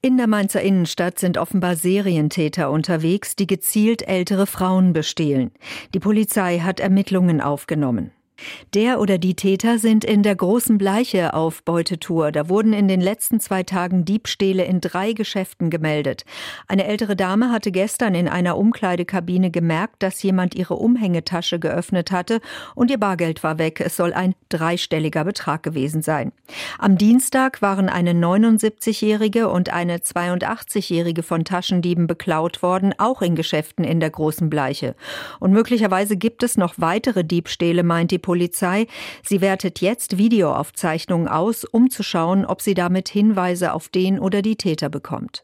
In der Mainzer Innenstadt sind offenbar Serientäter unterwegs, die gezielt ältere Frauen bestehlen. Die Polizei hat Ermittlungen aufgenommen. Der oder die Täter sind in der Großen Bleiche auf Beutetour. Da wurden in den letzten 2 Tagen Diebstähle in 3 Geschäften gemeldet. Eine ältere Dame hatte gestern in einer Umkleidekabine gemerkt, dass jemand ihre Umhängetasche geöffnet hatte und ihr Bargeld war weg. Es soll ein 3-stelliger Betrag gewesen sein. Am Dienstag waren eine 79-Jährige und eine 82-Jährige von Taschendieben beklaut worden, auch in Geschäften in der Großen Bleiche. Und möglicherweise gibt es noch weitere Diebstähle, meint die Polizei. Sie wertet jetzt Videoaufzeichnungen aus, um zu schauen, ob sie damit Hinweise auf den oder die Täter bekommt.